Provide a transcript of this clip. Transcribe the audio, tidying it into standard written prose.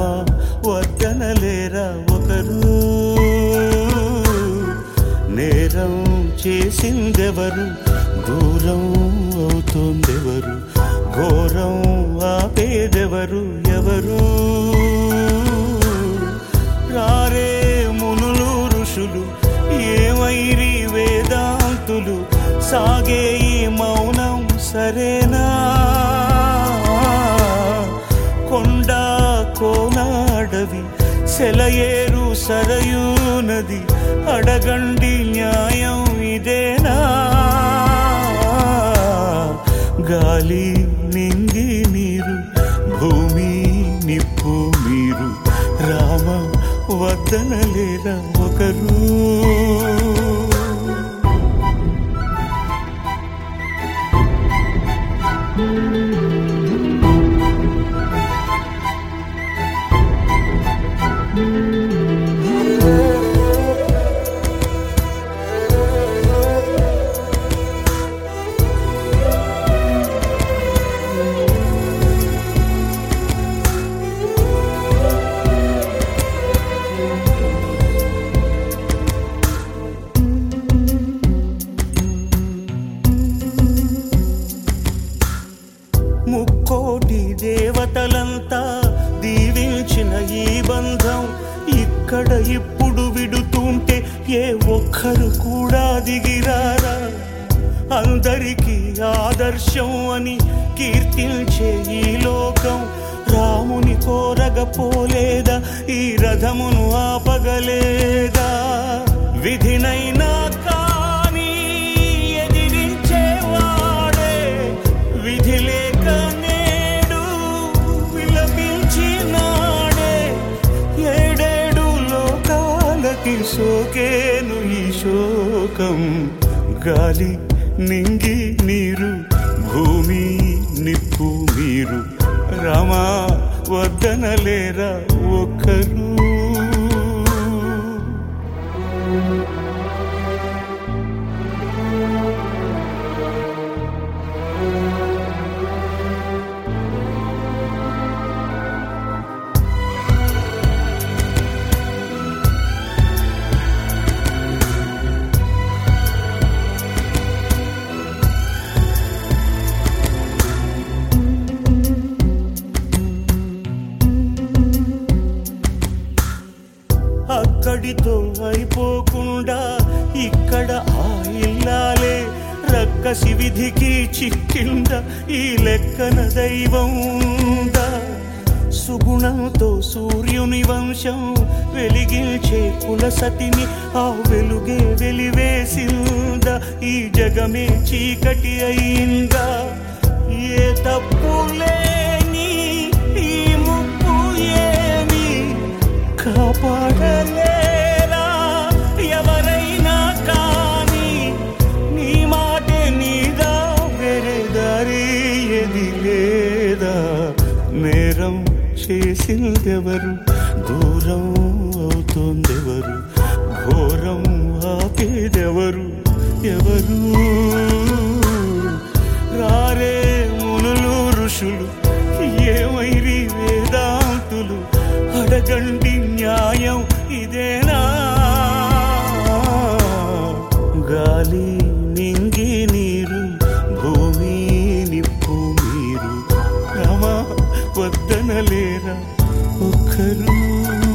వద్దనలేరా ఒకరు? నేరం చేసిందెవరు? దూరం అవుతోందెవరు? ఘోరం ఆపేదెవరు? ఎవరు? రారే మునులు ఋషులు, ఏమైరి వేదాంతులు, సాగే ఈ మౌనం సరేనా? కొండ కోనాడవి, సెలయేరు సరయూ నది, అడగండి న్యాయం ఇదేనా? గాలి నింగి నీరు, భూమి నిప్పు మీరు, రామ వద్దనలేరా ఒకరు? ముక్కోటి దేవతలంతా దీవించిన ఈ బంధం ఇక్కడ ఇప్పుడు విడుతుంటే ఏ ఒక్కరు కూడా దిగిరారా? అందరికీ ఆదర్శం అని కీర్తించే ఈ లోకం రాముని కోరగపోలేదా? ఈ రథమును ఆపగలేదా? విధినైనా కానీ ఎదిరించేవాడే విధి లేక నేడు విలపించినాడే. ఏడేడు లోకాలకి సోకేను ఈ శోకం. గాలి నింగి నీరు, భూమి నిప్పు మీరు, రామా వద్దనలేరా ఒక్కరు? అక్కడితో అయిపోకుండా ఇక్కడ ఆ ఇల్లాలే రక్కసి విధికి చిక్కిందా? ఈ లెక్కన దైవం ఉందా? సుగుణంతో సూర్యుని వంశం వెలిగించే కులసతిని ఆ వెలుగే వెలివేసిందా? ఈ జగమే చీకటి అయిందా? ఏ తప్పు లేని ఈ ముప్పు ఏమి కాపాడలేరా ఎవరైనా కానీ? నీ మాటే నీదా, వేరే దారి ఏది లేదా? నేరం చేసిందెవరు? దూరం అవుతోందెవరు? ఘోరం ఆపేదెవరు? ఎవరు? రారే మునులు ఋషులు, ఏమైరి వేదాంతులు, అడగండి న్యాయం ఇదేనా? గాలి నింగి నీరు, భూమి నిప్పు మీరు, రామ వద్దనలేరా ఒక్కరు?